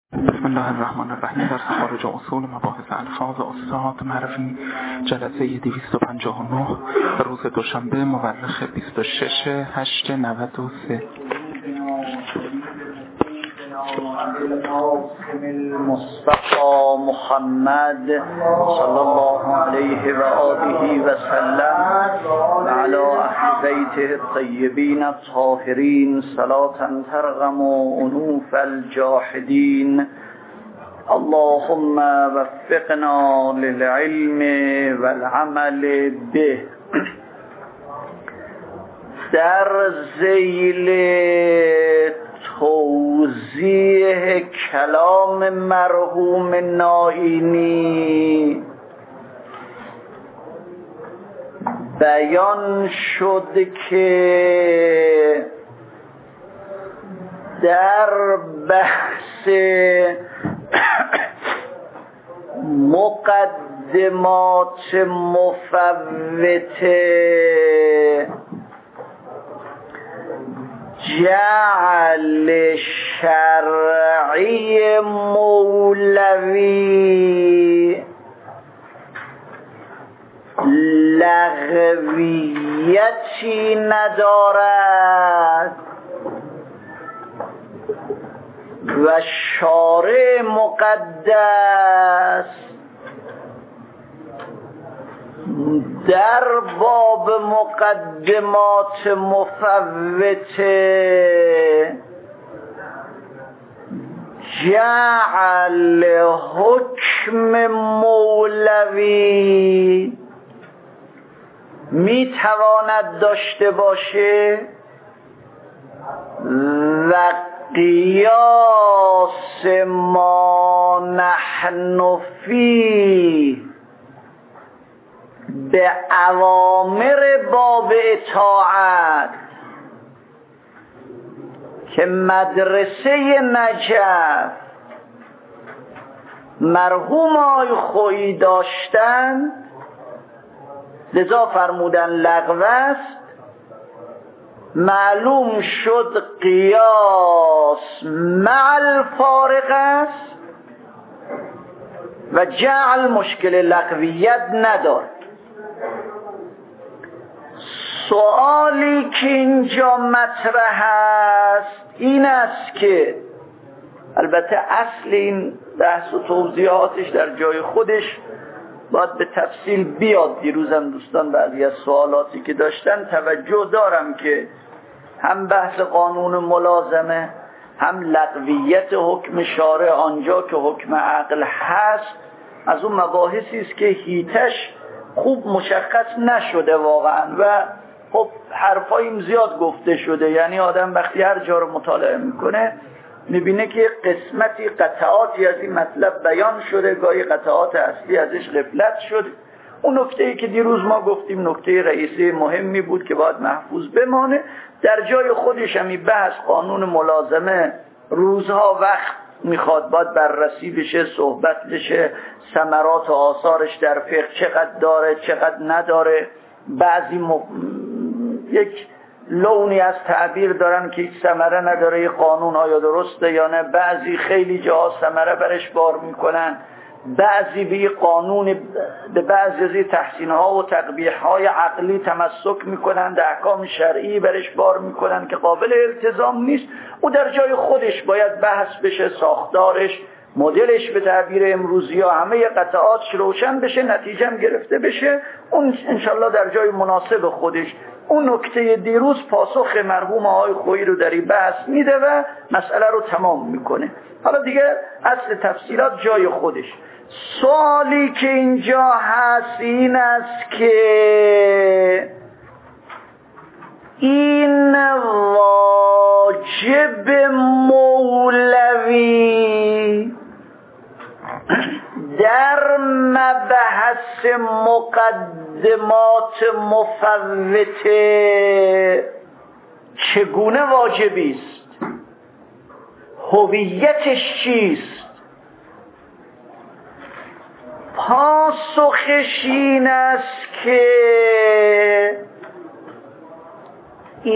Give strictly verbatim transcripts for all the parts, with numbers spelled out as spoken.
بسم الله الرحمن الرحیم. در خارج اصول مباحث الفاظ استاد معرفی، جلسه دویست و پنجاه و نه، روز دوشنبه مورخ بیست و شش هشت نود و سه. المصطفى محمد صلی الله علیه و آله و سلم و علی اهل بیته الطیبین الطاهرین صلاة ترغم انوف الجاحدین. اللهم وفقنا للعلم والعمل به. در ذیل توضیح کلام مرحوم نائینی بیان شد که در بحث مقدمات مفوته جعل شرعی مولوی لغویتی ندارد و شارع مقدس در باب مقدمات مفوته جعل حکم مولوی می تواند داشته باشه و قیاس ما نحن فیه به اوامر باب اطاعت که مدرسه نجف مرحوم آقای خویی داشتن، لذا فرمودن لغو است. معلوم شد قیاس مع الفارق است و جعل مشکل لغویت ندارد. سوالی که اینجا مطرح است این است که البته اصل این بحث و توضیحاتش در جای خودش باید به تفصیل بیاد. دیروزم دوستان بعضی از سوالاتی که داشتن توجه دارم که هم بحث قانون ملازمه هم لغویت حکم شارع آنجا که حکم عقل هست از اون مباحثی است که هیتش خوب مشخص نشده واقعا و خب حرفاییم زیاد گفته شده. یعنی آدم وقتی هر جا رو مطالعه میکنه میبینه که قسمتی قطعاتی از این مطلب بیان شده، گاهی قطعات اصلی ازش غفلت شده. اون نکته‌ای که دیروز ما گفتیم نکته رئیسی مهمی بود که باید محفوظ بمانه. در جای خودش همی بحث قانون ملازمه روزها وقت میخواد، باید بررسی بشه، صحبت بشه، ثمرات و آثارش در فقه چقدر داره چقدر نداره. بعضی م... یک لونی از تعبیر دارن که هیچ ثمره نداره یه قانون آیا درسته یا نه. بعضی خیلی جاها ثمره برش بار میکنن، بعضی به یه قانون به بعضی از تحسینها و تقبیحهای عقلی تمسک میکنن، در احکام شرعی برش بار میکنن که قابل التزام نیست. او در جای خودش باید بحث بشه، ساختارش، مدلش به تعبیر امروزی ها همه قطعاتش روشن بشه، نتیجه هم گرفته بشه. اون انشالله در جای مناسب خودش. اون نکته دیروز پاسخ مرحوم آقای خویی رو در این بحث میده و مسئله رو تمام میکنه. حالا دیگه اصل تفصیلات جای خودش. سوالی که اینجا هست این است که این واجب مولوی در مبحث مقدمات مفوته چگونه واجبی است؟ هویتش چیست؟ پاسخش این است که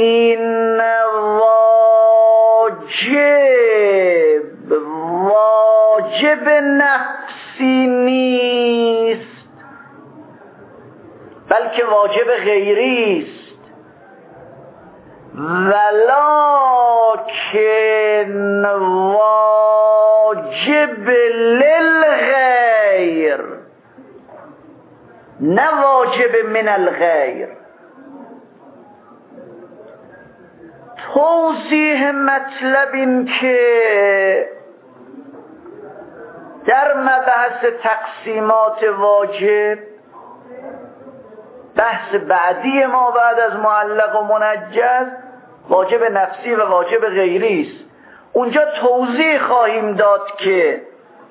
این واجب واجب واجب نفسی نیست بلکه واجب غیری است. ولکن واجب للغیر نه واجب من الغیر. توضیح مطلب این که در مبحث تقسیمات واجب، بحث بعدی ما بعد از معلق و منجز، واجب نفسی و واجب غیری است. اونجا توضیح خواهیم داد که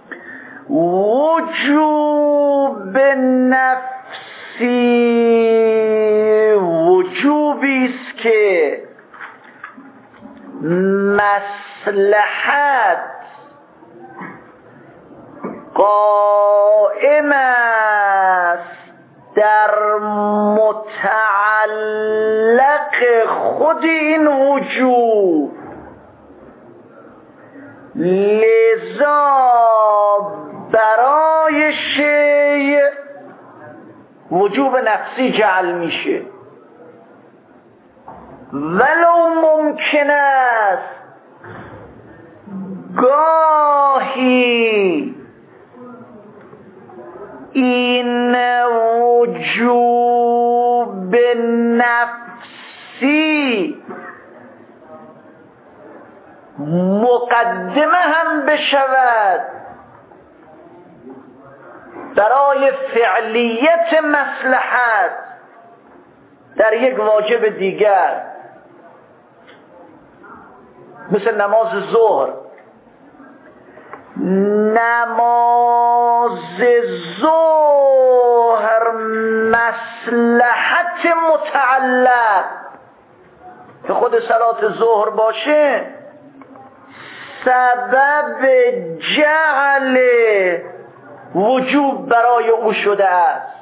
وجوب نفسی وجوبی است که مصلحت قائم است در متعلق خود این وجوب، لذا برای شیء وجوب نفسی جعل میشه. ولو ممکن است گاهی این وجوب نفسی مقدمه هم بشود برای فعلیت مصلحت در یک واجب دیگر، مثل نماز ظهر. نماز ظهر مصلحت متعلق که خود صلات ظهر باشه سبب جعل وجوب برای او شده است.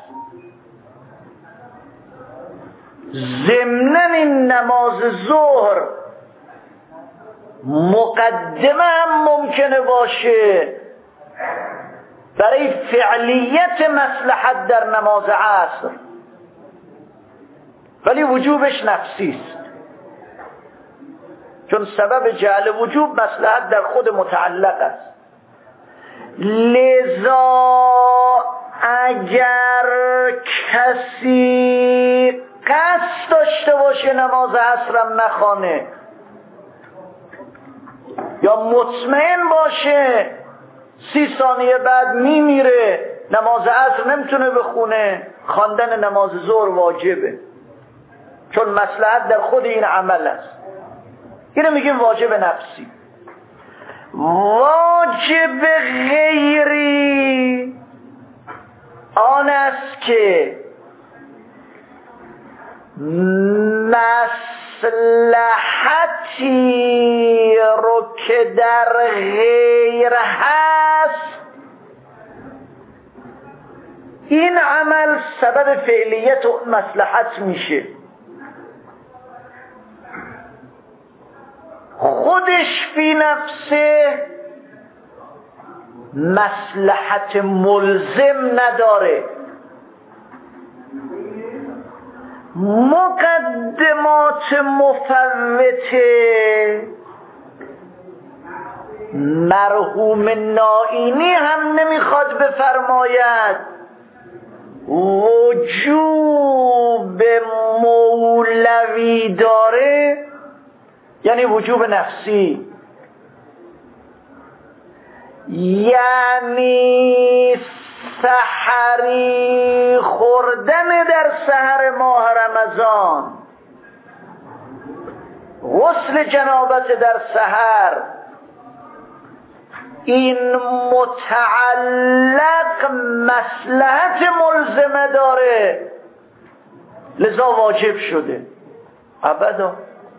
ضمناً این نماز ظهر مقدمه هم ممکنه باشه برای فعلیت مصلحت در نماز عصر، ولی وجوبش نفسی است، چون سبب جعل وجوب مصلحت در خود متعلق است. لذا اگر کسی قصد داشته باشه نماز عصرم نخوانه، یا مطمئن باشه سی ثانیه بعد میمیره نماز عصر نمیتونه بخونه، خواندن نماز ظهر واجبه، چون مصلحت در خود این عمل است. اینو میگیم واجب نفسی. واجب غیری آن است که مصلحتی رو که در غیر هست این عمل سبب فعلیت و مصلحت میشه، خودش فی نفسه مصلحت ملزم نداره، مقدمات مفوته مرحوم نائینی هم نمیخواد بفرماید وجوب مولوی داره یعنی وجوب نفسی، یعنی سحری خوردن در سحر ماه رمضان، غسل جنابت در سحر، این متعلق مصلحت ملزمه داره لذا واجب شده. ابدا.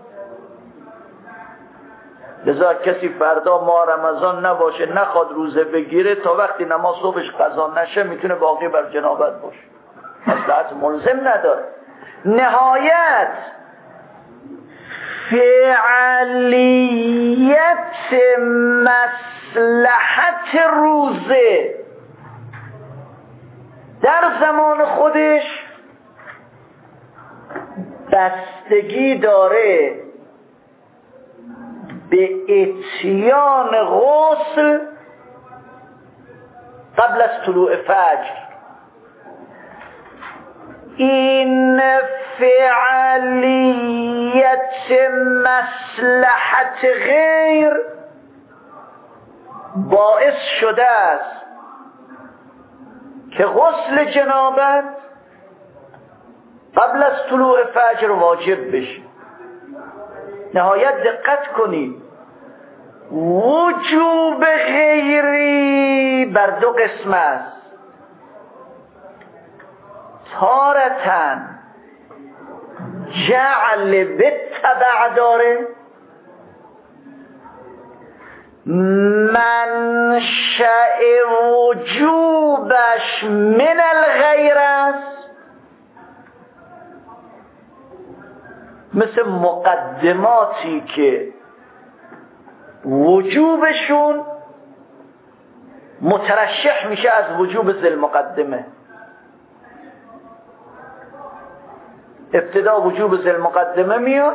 لذا کسی فردا ماه رمضان نباشه نخواد روزه بگیره تا وقتی نماز صبحش قضا نشه میتونه باقی بر جنابت باشه، مصلحت ملزم نداره. نهایت فعالیت مصلحت روزه در زمان خودش بستگی داره به اتیان غسل قبل از طلوع فجر. این فعالیت مصلحت غیر باعث شده است که غسل جنابت قبل از طلوع فجر واجب بشه. نهایت دقت کنید، وجوب غیری بر دو قسم است. تارتن جعل بالتبع داره، منشأ وجوبش من الغیر است، مثل مقدماتی که وجوبشون مترشح میشه از وجوب ذی المقدمه. ابتدا وجوب ذی المقدمه میاد،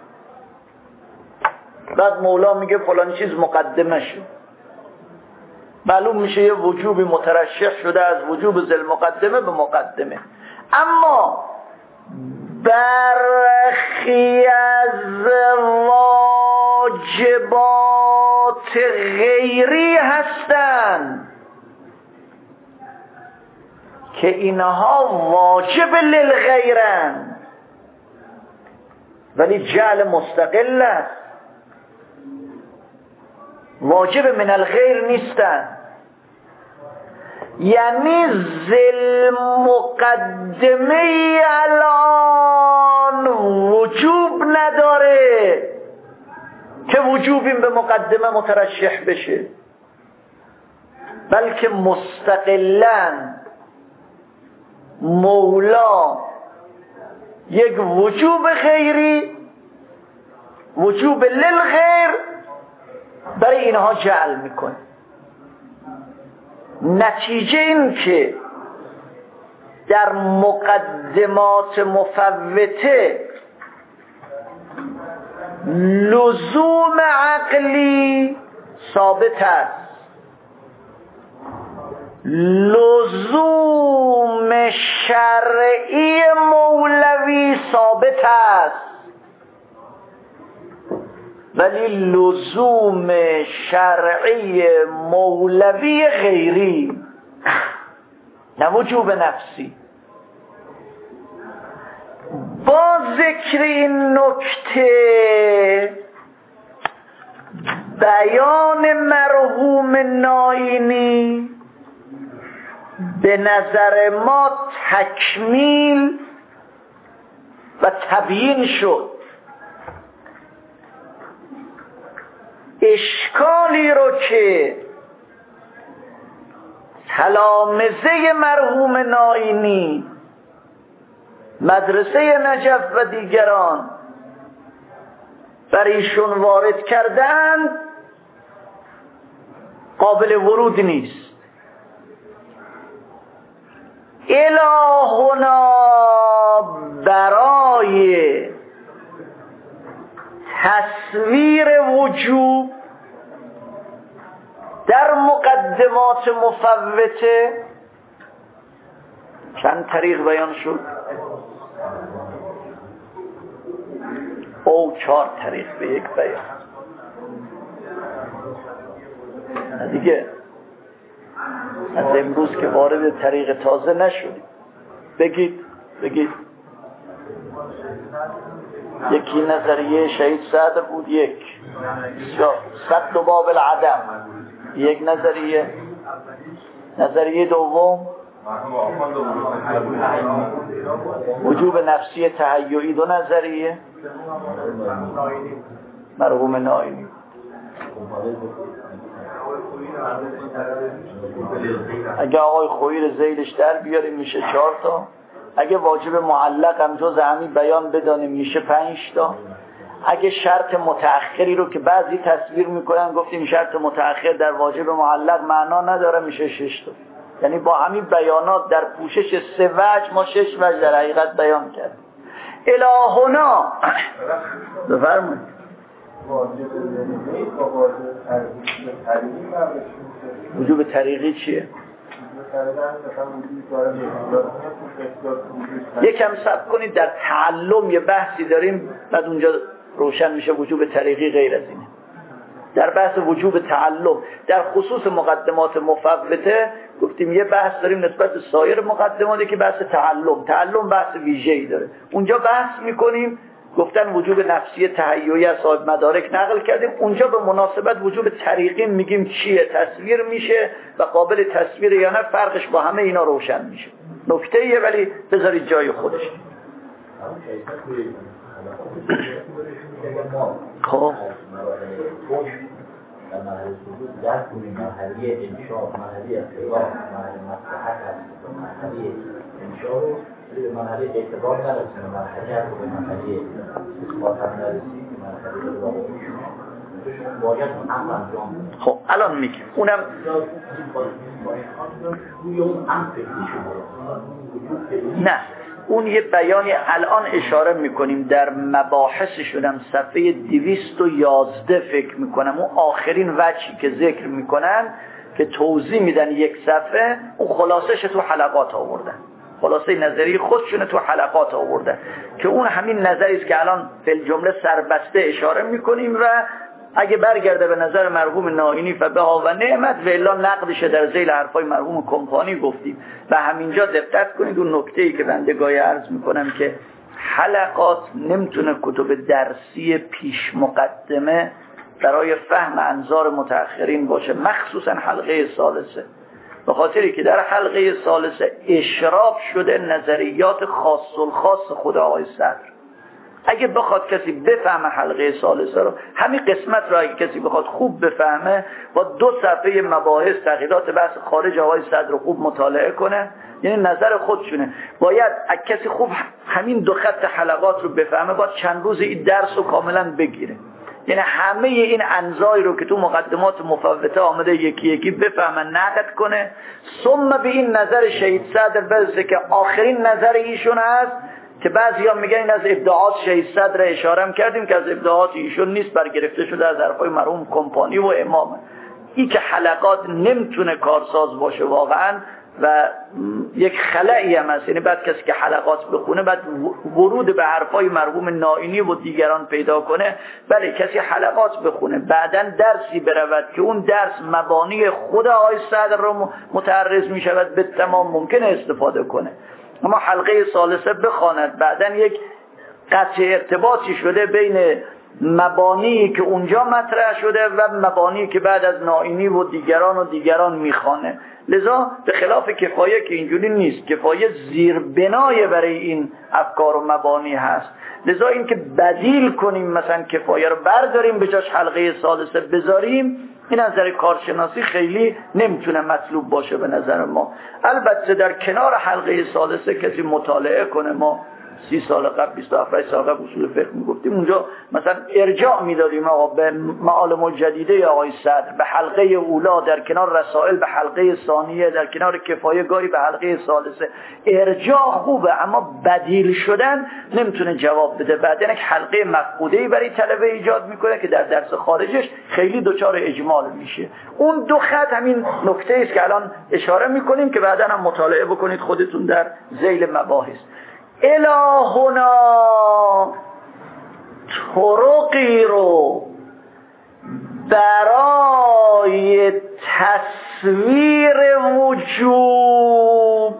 بعد مولا میگه فلان چیز مقدمه شد، معلوم میشه یه وجوبی مترشح شده از وجوب ذی المقدمه به مقدمه. اما برخی از واجبات غیری هستند که اینها واجب للغیرند ولی جعل مستقل است، واجب من الغیر نیستند. یعنی ذل مقدمه الان وجوب نداره که وجوب این به مقدمه مترشح بشه، بلکه مستقلاً مولا یک وجوب غیری، وجوب للغیر، برای اینها جعل میکنه. نتیجه این که در مقدمات مفوته لزوم عقلی ثابت است، لزوم شرعی مولوی ثابت است، ولی لزوم شرعی مولوی غیری، نه وجوب نفسی. با ذکر این نکته بیان مرحوم ناینی به نظر ما تکمیل و تبیین شد. اشکالی رو که تلامذه مرحوم ناینی، مدرسه نجف و دیگران بر ایشون وارد کردند قابل ورود نیست. الهنا برای تصویر وجوب در مقدمات مفوته چند طریق بیان شد؟ او چهار طریق به یک بیان. دیگه از امروز که وارد طریق تازه نشدیم بگید بگید یکی نظریه شهید صدر بود، یک صد و باب العدم، یک نظریه. نظریه دوم وجوب نفسی تهیعی، دو نظریه مرحوم ناینی. اگه آقای خویی رو زیلش در بیاریم میشه چهار تا، اگه واجب معلق هم جز همین بیان بدانیم میشه پنج تا، اگه شرط متأخری رو که بعضی تصویر میکنن گفتیم شرط متأخر در واجب معلق معنا نداره میشه شش تا. یعنی با همین بیانات در پوشش سه وجه ما شش وجه در حقیقت بیان کردیم. الهنا بفرمایید وجوب طریقی چیه؟ یکم صبر کنید، در تعلم یه بحثی داریم بعد اونجا روشن میشه وجوب طریقی غیر از اینه. در بحث وجوب تعلم در خصوص مقدمات مفوته گفتیم یه بحث داریم نسبت به سایر مقدماتی که بحث تعلم تعلم بحث ویژه‌ای داره. اونجا بحث میکنیم گفتن وجوب نفسی تهیعی از صاحب مدارک نقل کردیم، اونجا به مناسبت وجوب طریقی میگیم چیه، تصویر میشه و قابل تصویر یا نه، فرقش با همه اینا روشن میشه. نکته‌ایه ولی بذارید جای خودش. خب در مرحله سجود درک کنیم مرحله انشاء، مرحله اختلاف، مرحله مصلحت هست، مرحله انشاء رو به مرحله اعتبار نرسیم، مرحله رو به مرحله اثبات هم نرسیم، مرحله رو باید هم انجام. خب الان میگیم اونم نه اون یه بیانی الان اشاره میکنیم در مباحثشون هم صفحه دویست و یازده فکر میکنم اون آخرین وجهی که ذکر میکنن که توضیح میدن یک صفحه، اون خلاصش تو حلقات آوردن، خلاصه نظری خودشون تو حلقات آوردن که اون همین نظری است که الان فل جمله سربسته اشاره میکنیم و اگه برگرده به نظر مرحوم نائینی فبها و نعمت و الا نقدش در ذیل حرفای مرحوم کمپانی گفتیم. و همینجا دقت کنید اون نکته‌ای که بنده گاهی عرض میکنم که حلقات نمیتونه کتب درسی پیش مقدمه برای فهم انظار متأخرین باشه، مخصوصا حلقه ثالثه، به خاطری که در حلقه ثالثه اشراف شده نظریات خاص الخاص خود آقای صدر. اگه بخواد کسی بفهمه حلقه ثالثه رو، همین قسمت رو اگه کسی بخواد خوب بفهمه با دو صفحه مباحث تغییرات بحث خارج آقای صدر رو خوب مطالعه کنه، یعنی نظر خودشونه. باید اگه کسی خوب همین دو خط حلقات رو بفهمه باید چند روز این درس رو کاملا بگیره، یعنی همه این انزای رو که تو مقدمات مفوته آمده یکی یکی بفهمه، نقد کنه، ثم به این نظر شهید صدر برسه که آخرین نظر ایشون هست که بعضیا میگن این از ابداعات شهید صدر اشاره کردیم که از ابداعات ایشون نیست، برگرفته شده از حرفای مرحوم کمپانی و امام. این که حلقات نمیتونه کارساز باشه واقعا و یک خلایی هم هست، یعنی بعد کسی که حلقات بخونه بعد ورود به حرفای مرحوم نائینی و دیگران پیدا کنه. بله کسی حلقات بخونه بعداً درسی برود که اون درس مبانی خود آقای صدر رو متعرض میشود به تمام ممکنه استفاده کنه، اما حلقه ثالثه بخواند بعداً یک قطع ارتباطی شده بین مبانی که اونجا مطرح شده و مبانی که بعد از نائینی و دیگران و دیگران میخوانه. لذا به خلاف کفایه که اینجوری نیست، کفایه زیربنای برای این افکار و مبانی هست. لذا این که بدیل کنیم مثلا کفایه رو برداریم به جاش حلقه ثالثه بذاریم، این از نظر کارشناسی خیلی نمیتونه مطلوب باشه به نظر ما. البته در کنار حلقه ثالثه کسی مطالعه کنه، ما سی سال قبل بیست و هفت سال قبل اصول فقه میگفتیم، اونجا مثلا ارجاع میدادیم آقا به معالم الجدیده آقای صدر، به حلقه اولا، در کنار رسائل به حلقه ثانیه، در کنار کفایه گاری به حلقه ثالثه. ارجاع خوبه اما بدیل شدن نمیتونه جواب بده، بعدن یک حلقه مفقوده‌ای برای طلبه ایجاد میکنه که در درس خارجش خیلی دچار اجمال میشه. اون دو خط همین نکته است که الان اشاره میکنیم که بعدن هم مطالعه بکنید خودتون در ذیل مباحث. الهنا طرقی رو برای تصویر وجوب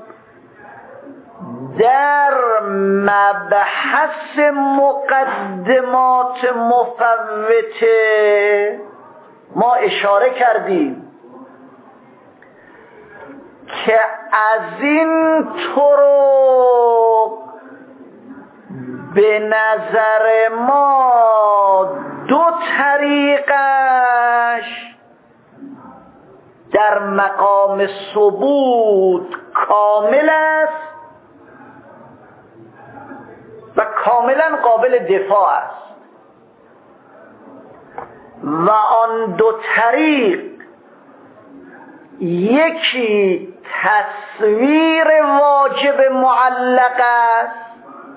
در مبحث مقدمات مفوته ما اشاره کردیم که از این طرق به نظر ما دو طریقش در مقام ثبوت کامل است و کاملا قابل دفاع است. و آن دو طریق یکی تصویر واجب معلق است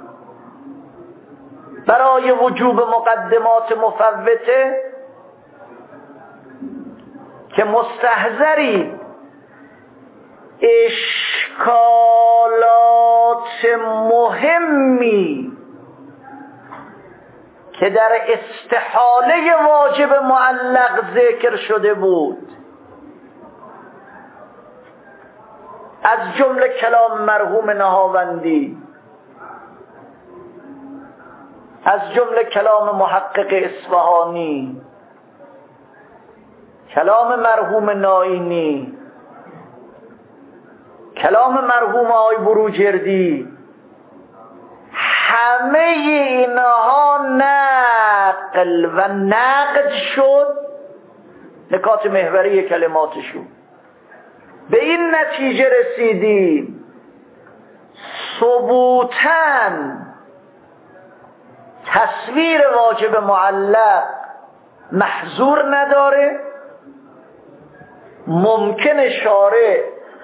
برای وجوب مقدمات مفوته که مستحضری اشکالات مهمی که در استحاله واجب معلق ذکر شده بود، از جمله کلام مرحوم نهاوندی، از جمله کلام محقق اصفهانی، کلام مرحوم نائینی، کلام مرحوم آقای بروجردی، همه اینها نقل و نقد شد، نکات محوری کلماتشون. به این نتیجه رسیدیم ثبوتاً تصویر واجب معلق محظور نداره، ممکن شارع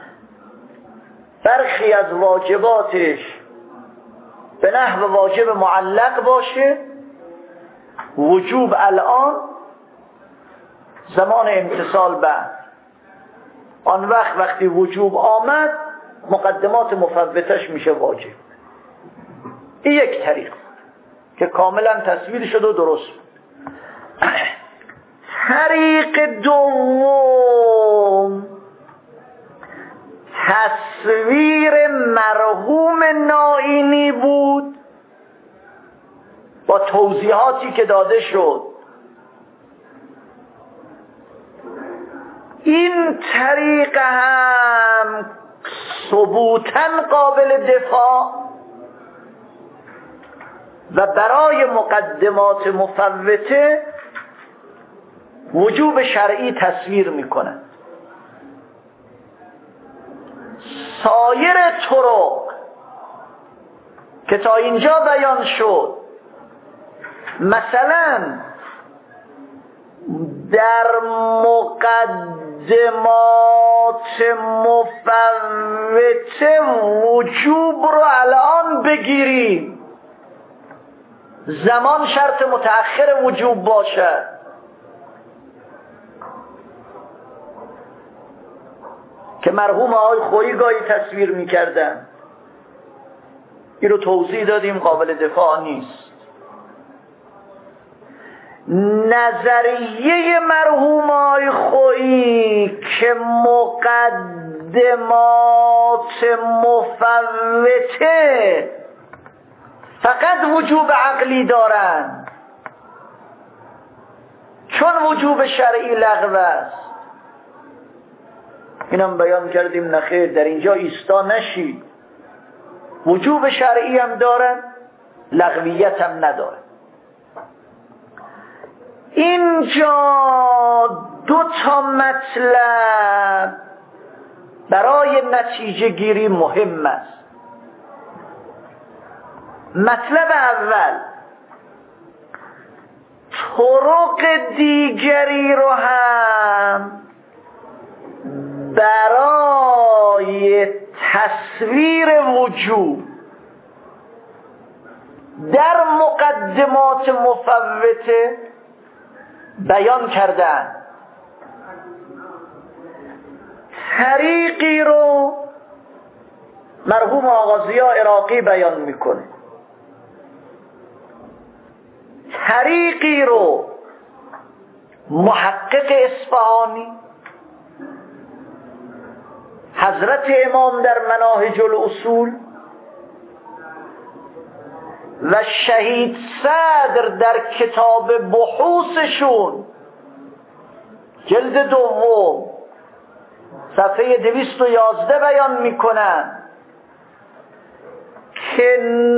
برخی از واجباتش به نحو واجب معلق باشه. وجوب الان زمان امتصال بعد، آن وقت وقتی وجوب آمد مقدمات مفوتش میشه واجب. این یک طریق که کاملا تصویر شد و درست بود. طریق دوم تصویر مرحوم نائینی بود با توضیحاتی که داده شد. این طریق هم ثبوتاً قابل دفاع و برای مقدمات مفوته وجوب شرعی تصویر میکنه. سایر طرق که تا اینجا بیان شد، مثلا در مقدمات مفوته وجوب رو الان بگیریم، زمان شرط متأخر وجوب باشد. که مرحوم آقای خویی گاهی تصویر میکردن، این رو توضیح دادیم، قابل دفاع نیست. نظریه مرحوم آقای خویی که مقدمات مفوته فقط وجوب عقلی دارن، چون وجوب شرعی لغو است. اینم بیان کردیم نخیر، در اینجا ایستا نشید، وجوب شرعی هم دارن، لغویت هم ندارن. اینجا دو تا مطلب برای نتیجه گیری مهم است. مطلب اول، طرق دیگری رو هم برای تصویر وجوب در مقدمات مفوته بیان کردن. طریقی رو مرحوم آقا ضیا عراقی بیان میکنه، طریقی رو محقق اصفهانی، حضرت امام در مناهج الاصول و شهید صدر در کتاب بحوثشون جلد دوم صفحه دویست و یازده بیان میکنن که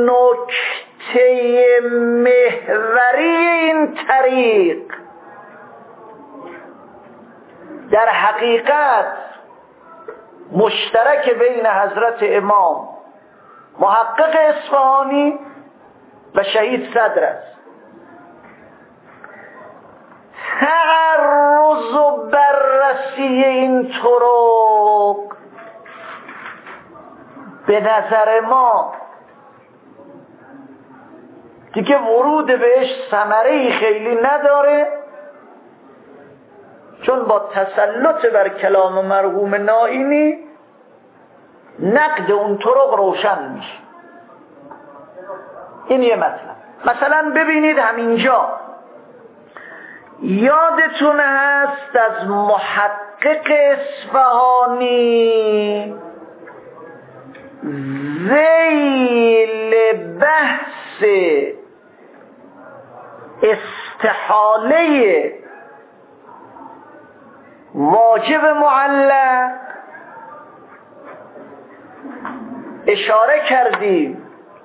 نکته محوری این طریق در حقیقت مشترک بین حضرت امام محقق اصفهانی و شهید صدر است. تعرض و بررسی این طرق به نظر ما دیگه ورود بهش ثمره‌ای خیلی نداره، چون با تسلط بر کلام مرحوم نائینی نقد اون طرق روشن میشه. این یه مطلب. مثلا ببینید همینجا یادتون هست از محقق اصفهانی ذیل بحث استحاله واجب معلق اشاره کردیم،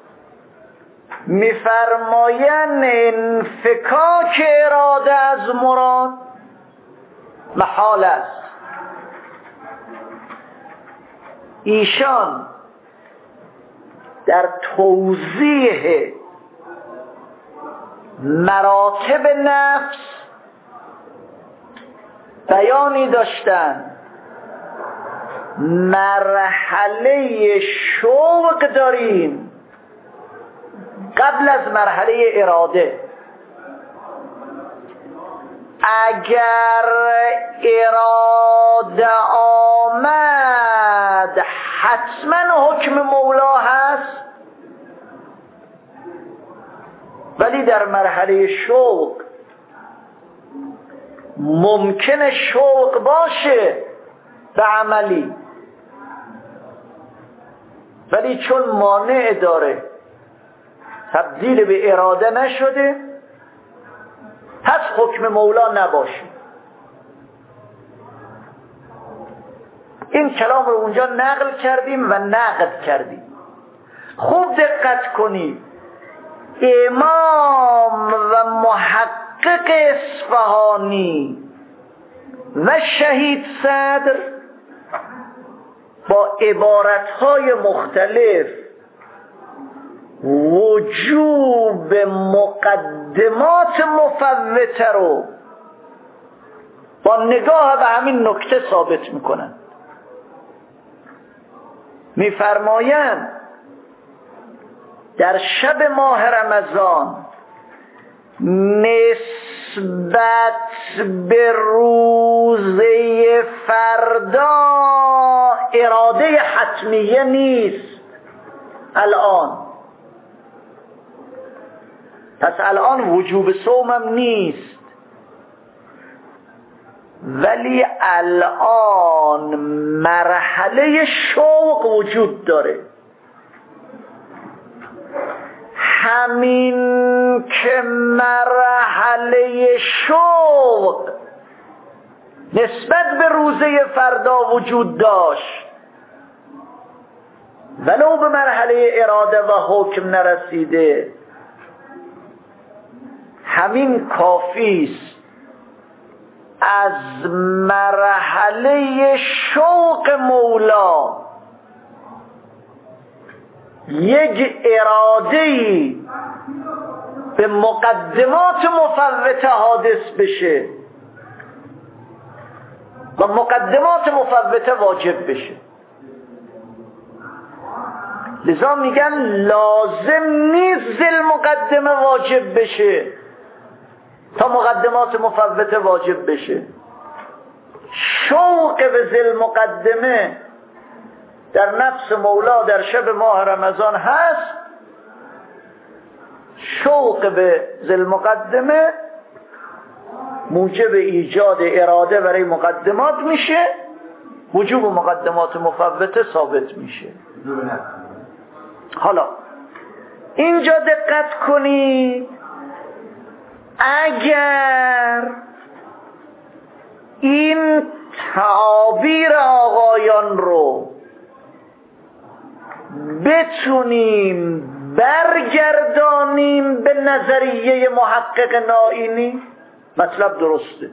میفرمایند انفکاک اراده از مراد محال است. ایشان در توضیح مراتب نفس بیانی داشتند. مرحله شوق داریم قبل از مرحله اراده. اگر اراده آمد حتما حکم مولا هست، ولی در مرحله شوق ممکنه شوق باشه به عملی، ولی چون مانع داره تبدیل به اراده نشده پس حکم مولا نباشه. این کلام رو اونجا نقل کردیم و نقد کردیم. خوب دقت کنید، امام و محقق اصفهانی و شهید صدر با عبارتهای مختلف وجوب مقدمات مفوته رو با نگاه به همین نکته ثابت میکنن. میفرمایند در شب ماه رمضان نسبت به روزه فردا اراده حتمیه نیست الان، پس الان وجوب صومم نیست، ولی الان مرحله شوق وجود داره. همین که مرحله شوق نسبت به روزه فردا وجود داشت ولو به مرحله اراده و حکم نرسیده، همین کافی است از مرحله شوق مولا یک اراده‌ای به مقدمات مفوته حادث بشه و مقدمات مفوته واجب بشه. لذا میگن لازم نیست ذل مقدمه واجب بشه تا مقدمات مفوته واجب بشه. شوق به ذل مقدمه در نفس مولا در شب ماه رمضان هست. شوق به ذل مقدمه موجب ایجاد اراده برای مقدمات میشه، وجوب مقدمات مفوته ثابت میشه. حالا اینجا دقت کنید، اگر این تعابیر آقایان رو بتونیم برگردانیم به نظریه محقق نائینی، مطلب درسته.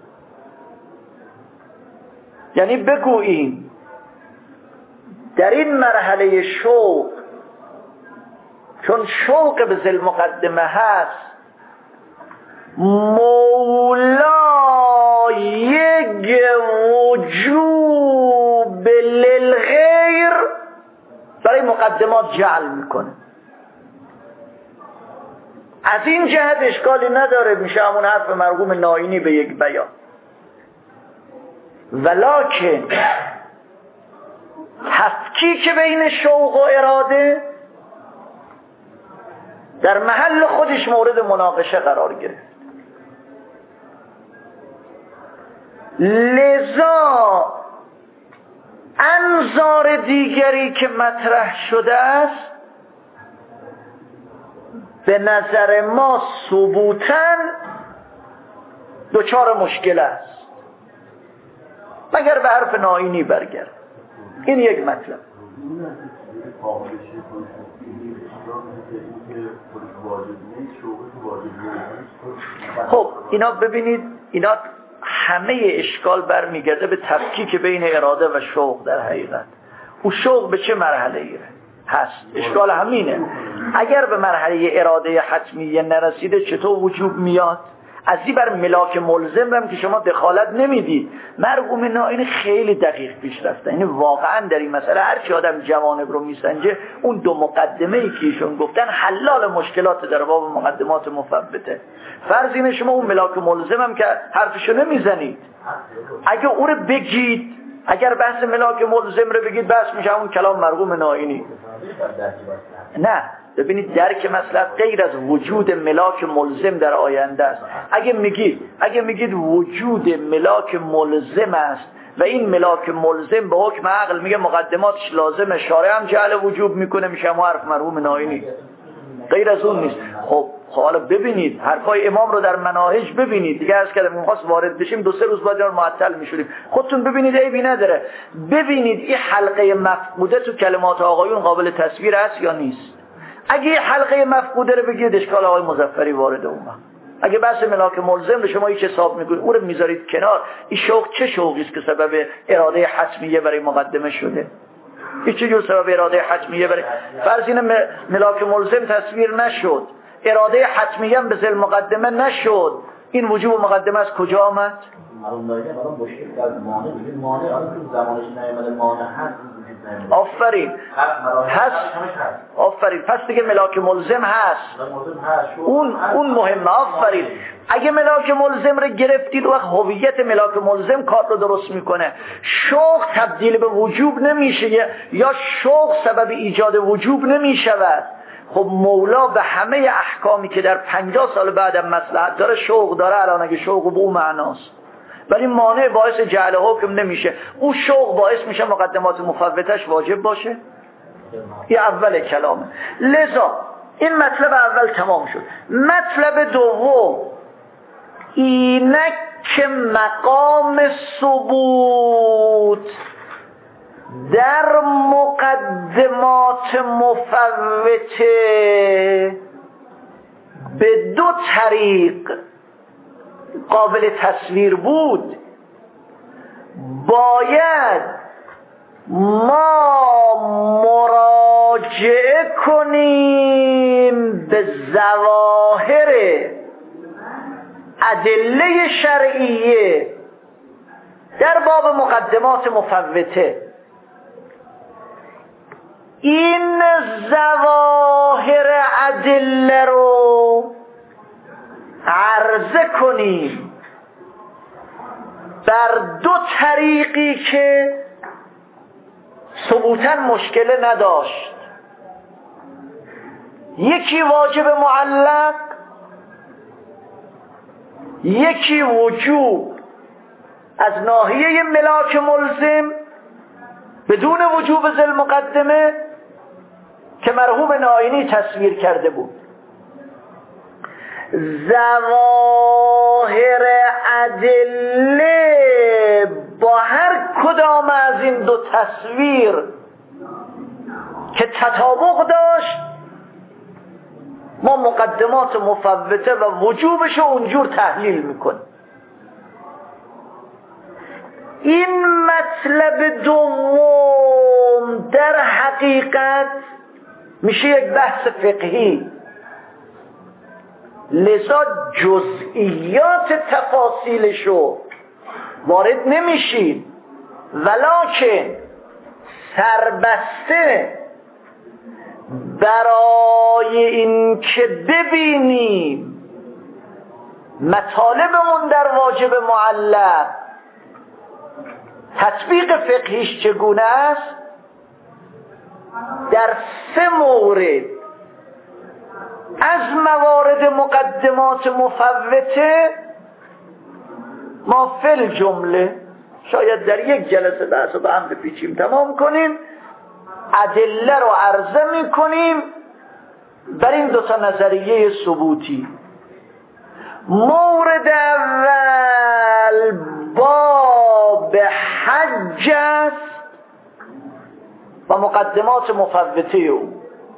یعنی بگوییم در این مرحله شوق، چون شوق به ذل مقدمه هست، مولا وجوب للغیر برای مقدمات جعل میکنه. از این جهت اشکالی نداره، میشه همون حرف مرحوم ناینی به یک بیان. ولکن تفکیک بین شوق و اراده در محل خودش مورد مناقشه قرار گرفت. لذا انظار دیگری که مطرح شده است به نظر ما ثبوتاً دچار مشکل است مگر به حرف ناینی برگرد. این یک مطلب. خب اینا ببینید، اینا همه اشکال برمیگرده به تفکیک بین اراده و شوق. در حقیقت او شوق به چه مرحله ایه هست؟ اشکال همینه. اگر به مرحله اراده حتمیه نرسیده چطور وجوب میاد؟ از این بر ملاک ملزم هم که شما دخالت نمیدید. مرحوم ناینی خیلی دقیق پیش رفته. یعنی واقعا در این مسئله هر چی آدم جوانب رو میسنجه، اون دو مقدمه ای که ایشون گفتن حلال مشکلات در باب مقدمات مفوته. فرض اینه شما اون ملاک ملزم هم که حرفشو نمیزنید، اگه او رو بگید، اگر بحث ملاک ملزم رو بگید بحث میشه اون کلام مرحوم ناینی. نه، ببینید درک مطلب غیر از وجود ملاک ملزم در آینده است. اگه میگید اگه میگید وجود ملاک ملزم است و این ملاک ملزم به حکم عقل میگه مقدماتش لازمه، شارع هم جعل وجوب میکنه، میشه هم حرف مرحوم ناینی. غیر از اون نیست. خب حالا ببینید حرفای امام رو در مناهج ببینید دیگه. از کردم می‌خواست وارد بشیم دو سه روز بعد رو معطل می‌شدیم. خودتون ببینید عیبی نداره. ببینید این حلقه مفقوده تو کلمات آقایون قابل تصویر است یا نیست. اگه حلقه مفقوده رو بگید اشکال آقای مظفری وارد اومد. اگه بحث ملاک ملزم رو شما هیچ حساب میکنید اون رو میذارید کنار، این شوق چه شوقی است که سبب اراده حتمیه برای مقدمه شده؟ هیچ جور سبب اراده حتمیه برای فرض این ملاک ملزم تصویر نشد، اراده حتمیه هم به ذل مقدمه نشد، این وجوب مقدمه از کجا آمد؟ معلوم داره الان مشکل در مانع میگه مانع الان تو زمانش نیامده مانع هست. آفرین هست. آفرین پس دیگه ملاک ملزم هست. اون اون مهمه. آفرین اگه ملاک ملزم رو گرفتید وقت هویت ملاک ملزم کار رو درست میکنه. شوق تبدیل به وجوب نمیشه یا شوق سبب ایجاد وجوب نمیشود. خب مولا به همه احکامی که در پنجاه سال بعدم مصلحت داره شوق داره. الان اگه شوق به اون معناست ولی مانع باعث جعل حکم نمیشه. اون شوق باعث میشه مقدمات مفوتش واجب باشه. این اول کلامه. لذا این مطلب اول تمام شد. مطلب دوم اینک که مقام ثبوت در مقدمات مفوته به دو طریق قابل تصویر بود. باید ما مراجعه کنیم به ظواهر ادله شرعیه در باب مقدمات مفوته. این ظواهر ادله رو عرضه کنیم بر دو طریقی که ثبوتاً مشکل نداشت. یکی واجب معلق، یکی وجوب از ناحیه ملاک ملزم بدون وجوب ذل مقدمه که مرحوم ناینی تصویر کرده بود. ظواهر ادله با هر کدام از این دو تصویر که تطابق داشت ما مقدمات مفوته و وجوبش رو اونجور تحلیل میکنیم. این مطلب دوم در حقیقت میشه یک بحث فقهی. لذا جزئیات تفاصیلشو وارد نمیشید، ولکن سربسته برای این که ببینیم مطالبمون در واجب معلق تطبیق فقهیش چگونه است، در سه مورد از موارد مقدمات مفوته ما فل جمله شاید در یک جلسه بحث رو به هم بپیچیم تمام کنیم، ادله رو عرضه میکنیم بر این دو تا نظریه ثبوتی. مورد اول باب حج است و مقدمات مفوته او.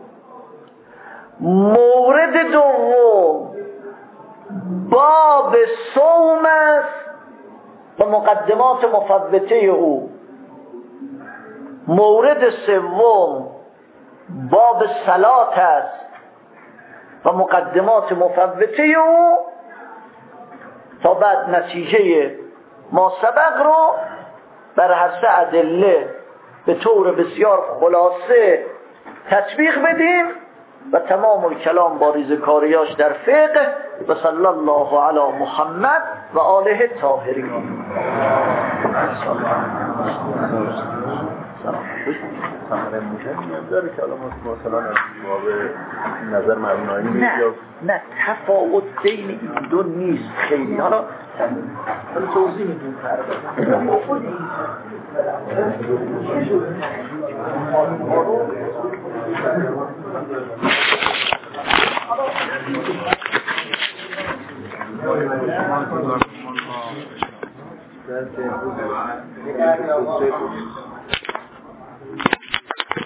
مورد دوم باب صوم است و مقدمات مفوته او. مورد سوم باب صلات است و مقدمات مفوته او، تا بعد نتیجه ما سبق رو بر حسب ادله به طور بسیار خلاصه تطبیق بدیم و تمام الکلام با ریزکاریاش در فقه. و صلی الله علی محمد و آله الطاهرین. ثمره مهمی داره که الان مثلا از باب نظر مبنایی نه نه تفاوت بین این دو نیست خیلی. حالا توضیح میدیم فرق